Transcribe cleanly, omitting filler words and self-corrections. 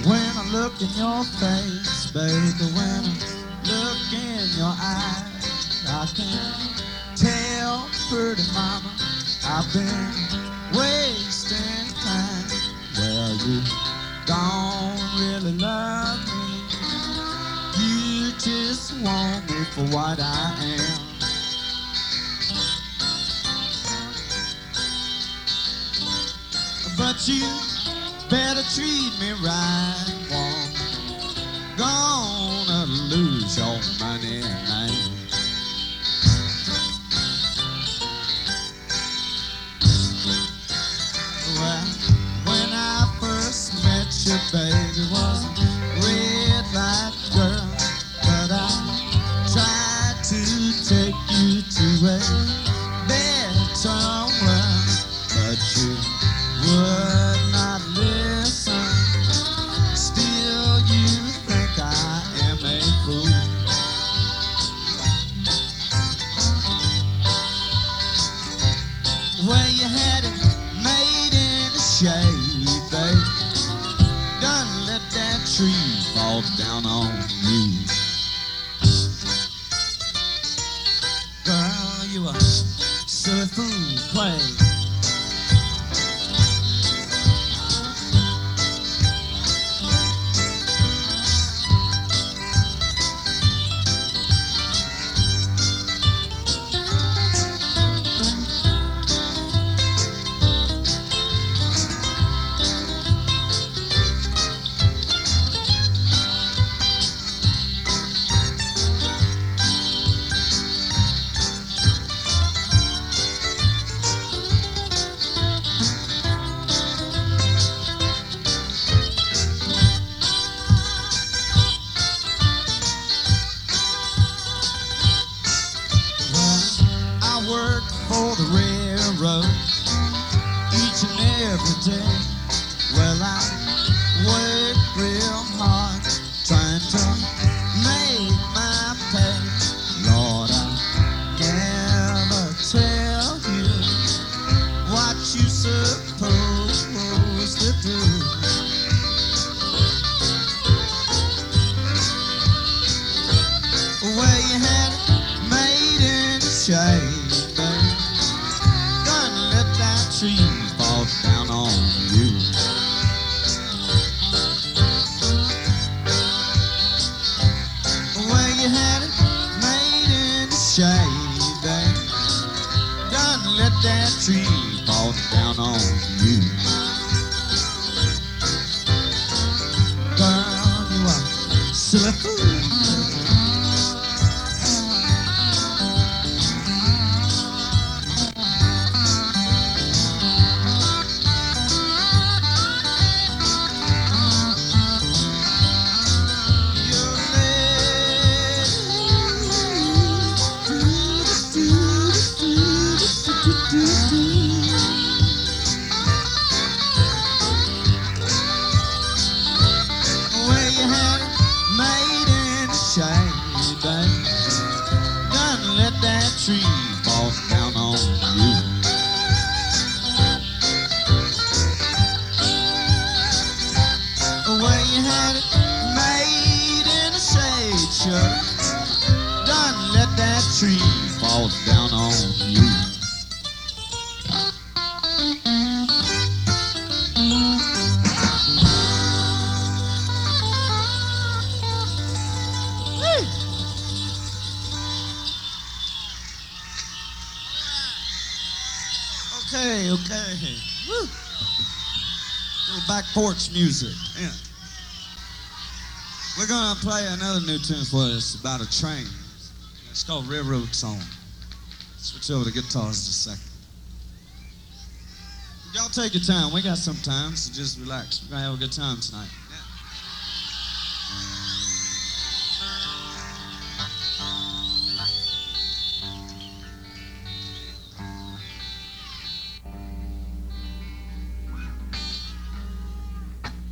When I look in your face, baby, when I look in your eyes, I can tell, pretty mama, I've been wasting time. Well, you don't really love me. You just want me for what I am. But you better treat me right, woman. Gonna lose your money, man. Well, when I first met you, baby, was a red light girl, but I tried to take you to a better world, but you would not listen. Still, you think I am a fool. Well, you had it made in the shade, babe. Done let that tree fall down on you. Girl, you a silly fool, play. For the railroad each and every day. Well, I work real hard trying to make my pay. Lord, I never tell you what you supposed to do. Well, you had it made in the shade. Tree falls down on you. Well, you had it made in the shade, babe. Done let that tree fall down on you. Girl, you are silly fool. Well, you had it made in the shade, babe. Done let that tree fall down on you. Well, you had it made in the shade, sure. Done let that tree fall down on you. Okay. Woo. Little back porch music. Yeah. We're gonna play another new tune for you. It's about a train. It's called Railroad Song. Switch over to guitars just a second. Y'all take your time. We got some time, so just relax. We're gonna have a good time tonight. Yeah.